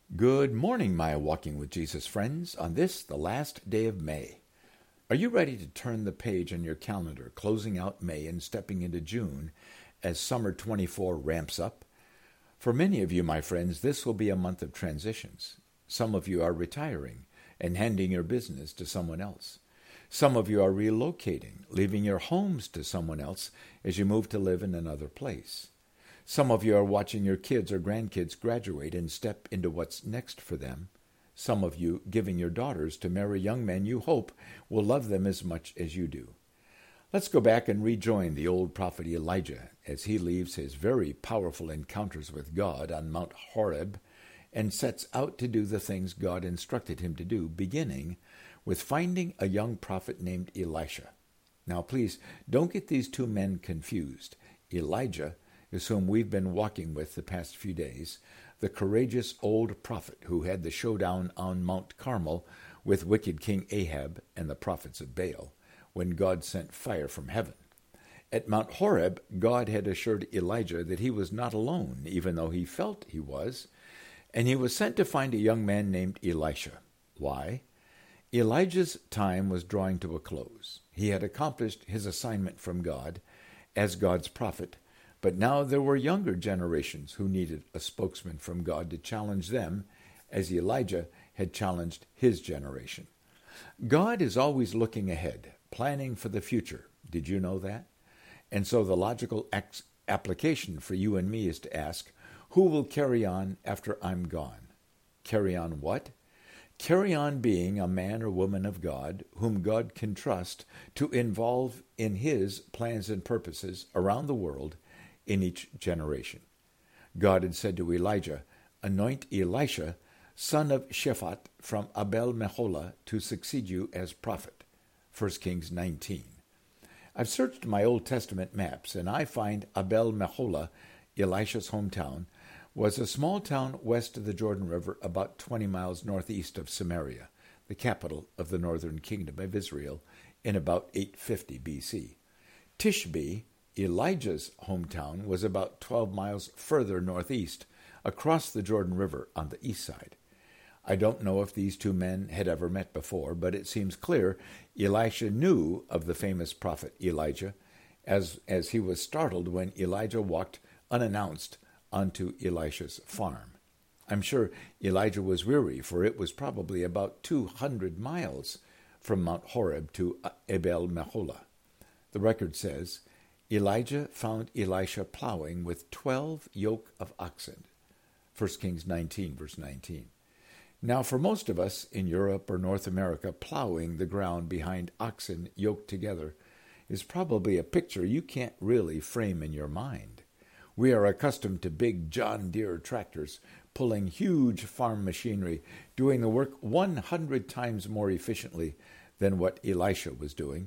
Good morning, my Walking with Jesus friends, on this, the last day of May. Are you ready to turn the page on your calendar, closing out May and stepping into June as summer 24 ramps up? For many of you, my friends, this will be a month of transitions. Some of you are retiring and handing your business to someone else. Some of you are relocating, leaving your homes to someone else as you move to live in another place. Some of you are watching your kids or grandkids graduate and step into what's next for them. Some of you giving your daughters to marry young men you hope will love them as much as you do. Let's go back and rejoin the old prophet Elijah as he leaves his very powerful encounters with God on Mount Horeb and sets out to do the things God instructed him to do, beginning with finding a young prophet named Elisha. Now please, don't get these two men confused. Elijah is whom we've been walking with the past few days, the courageous old prophet who had the showdown on Mount Carmel with wicked King Ahab and the prophets of Baal, when God sent fire from heaven. At Mount Horeb, God had assured Elijah that he was not alone, even though he felt he was, and he was sent to find a young man named Elisha. Why? Elijah's time was drawing to a close. He had accomplished his assignment from God as God's prophet, but now there were younger generations who needed a spokesman from God to challenge them, as Elijah had challenged his generation. God is always looking ahead, planning for the future. Did you know that? And so the logical application for you and me is to ask, who will carry on after I'm gone? Carry on what? Carry on being a man or woman of God whom God can trust to involve in his plans and purposes around the world in each generation. God had said to Elijah, "Anoint Elisha, son of Shaphat from Abel-Meholah, to succeed you as prophet." 1 Kings 19. I've searched my Old Testament maps, and I find Abel-Meholah, Elisha's hometown, was a small town west of the Jordan River, about 20 miles northeast of Samaria, the capital of the northern kingdom of Israel, in about 850 B.C. Tishbe, Elijah's hometown, was about 12 miles further northeast, across the Jordan River on the east side. I don't know if these two men had ever met before, but it seems clear Elisha knew of the famous prophet Elijah, as he was startled when Elijah walked unannounced onto Elisha's farm. I'm sure Elijah was weary, for it was probably about 200 miles from Mount Horeb to Abel-Meholah. The record says, Elijah found Elisha plowing with 12 yoke of oxen. 1 Kings 19, verse 19. Now, for most of us in Europe or North America, plowing the ground behind oxen yoked together is probably a picture you can't really frame in your mind. We are accustomed to big John Deere tractors pulling huge farm machinery, doing the work 100 times more efficiently than what Elisha was doing.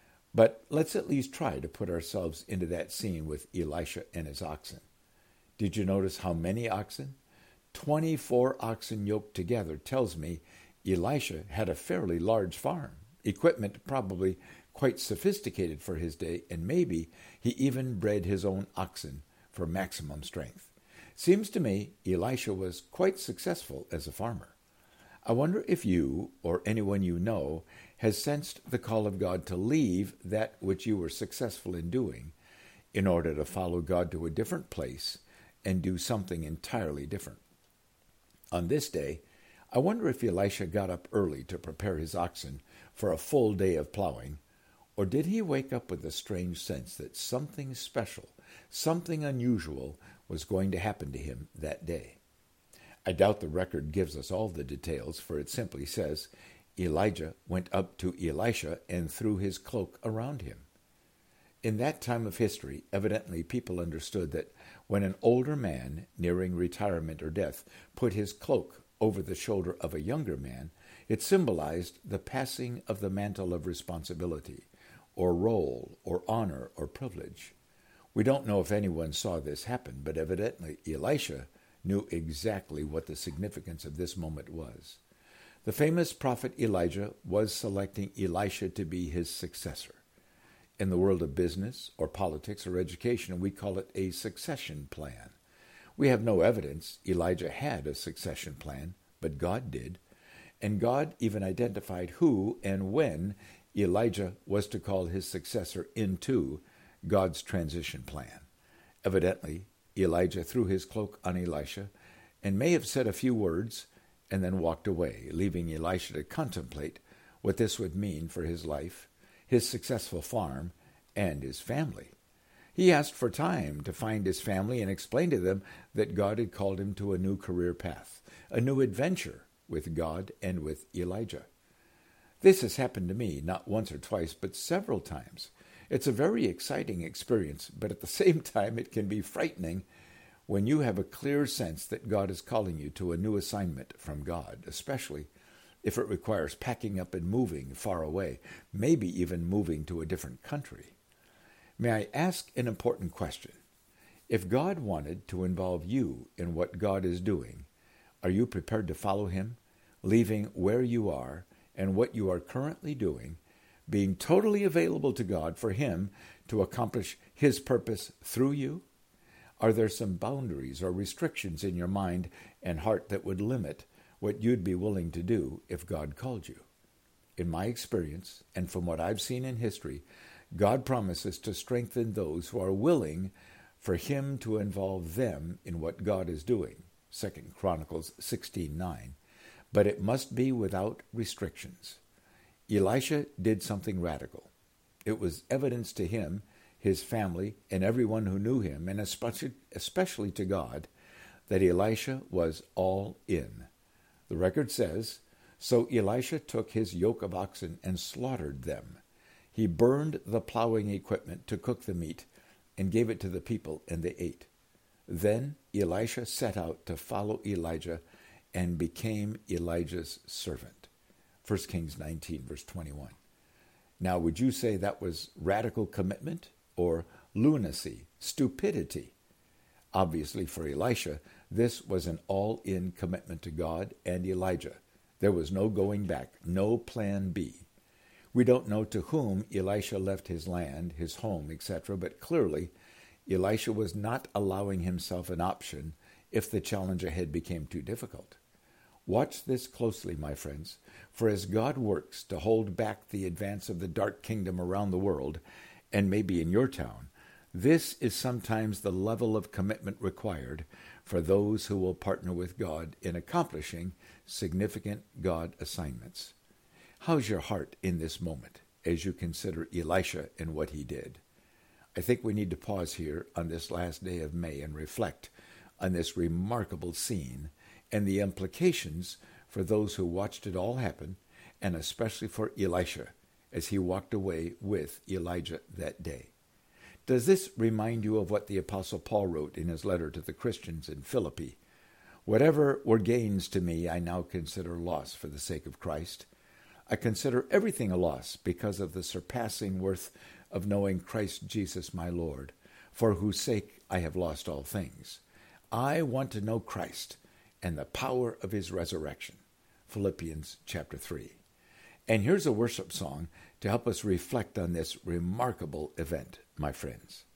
But let's at least try to put ourselves into that scene with Elisha and his oxen. Did you notice how many oxen? 24 oxen yoked together tells me Elisha had a fairly large farm, equipment probably quite sophisticated for his day, and maybe he even bred his own oxen for maximum strength. Seems to me Elisha was quite successful as a farmer. I wonder if you, or anyone you know, has sensed the call of God to leave that which you were successful in doing in order to follow God to a different place and do something entirely different. On this day, I wonder if Elisha got up early to prepare his oxen for a full day of plowing, or did he wake up with a strange sense that something special, something unusual was going to happen to him that day? I doubt the record gives us all the details, for it simply says, Elijah went up to Elisha and threw his cloak around him. In that time of history, evidently people understood that when an older man, nearing retirement or death, put his cloak over the shoulder of a younger man, it symbolized the passing of the mantle of responsibility, or role, or honor, or privilege. We don't know if anyone saw this happen, but evidently Elisha knew exactly what the significance of this moment was. The famous prophet Elijah was selecting Elisha to be his successor. In the world of business or politics or education, we call it a succession plan. We have no evidence Elijah had a succession plan, but God did. And God even identified who and when Elijah was to call his successor into God's transition plan. Evidently, Elijah threw his cloak on Elisha and may have said a few words and then walked away, leaving Elisha to contemplate what this would mean for his life, his successful farm, and his family. He asked for time to find his family and explain to them that God had called him to a new career path, a new adventure with God and with Elijah. This has happened to me not once or twice, but several times. It's a very exciting experience, but at the same time it can be frightening when you have a clear sense that God is calling you to a new assignment from God, especially if it requires packing up and moving far away, maybe even moving to a different country. May I ask an important question? If God wanted to involve you in what God is doing, are you prepared to follow him, leaving where you are and what you are currently doing, being totally available to God for him to accomplish his purpose through you? Are there some boundaries or restrictions in your mind and heart that would limit what you'd be willing to do if God called you? In my experience, and from what I've seen in history, God promises to strengthen those who are willing for him to involve them in what God is doing, 2 Chronicles 16:9, but it must be without restrictions. Elisha did something radical. It was evidence to him, his family, and everyone who knew him, and especially to God, that Elisha was all in. The record says, "So Elisha took his yoke of oxen and slaughtered them. He burned the plowing equipment to cook the meat and gave it to the people, and they ate. Then Elisha set out to follow Elijah and became Elijah's servant." 1 Kings 19, verse 21. Now, would you say that was radical commitment or lunacy, stupidity? Obviously, for Elisha, this was an all-in commitment to God and Elijah. There was no going back, no plan B. We don't know to whom Elisha left his land, his home, etc., but clearly Elisha was not allowing himself an option if the challenge ahead became too difficult. Watch this closely, my friends, for as God works to hold back the advance of the dark kingdom around the world, and maybe in your town, this is sometimes the level of commitment required for those who will partner with God in accomplishing significant God assignments. How's your heart in this moment as you consider Elisha and what he did? I think we need to pause here on this last day of May and reflect on this remarkable scene and the implications for those who watched it all happen, and especially for Elisha as he walked away with Elijah that day. Does this remind you of what the Apostle Paul wrote in his letter to the Christians in Philippi? "Whatever were gains to me, I now consider loss for the sake of Christ. I consider everything a loss because of the surpassing worth of knowing Christ Jesus my Lord, for whose sake I have lost all things. I want to know Christ and the power of his resurrection." Philippians chapter 3. And here's a worship song to help us reflect on this remarkable event, my friends.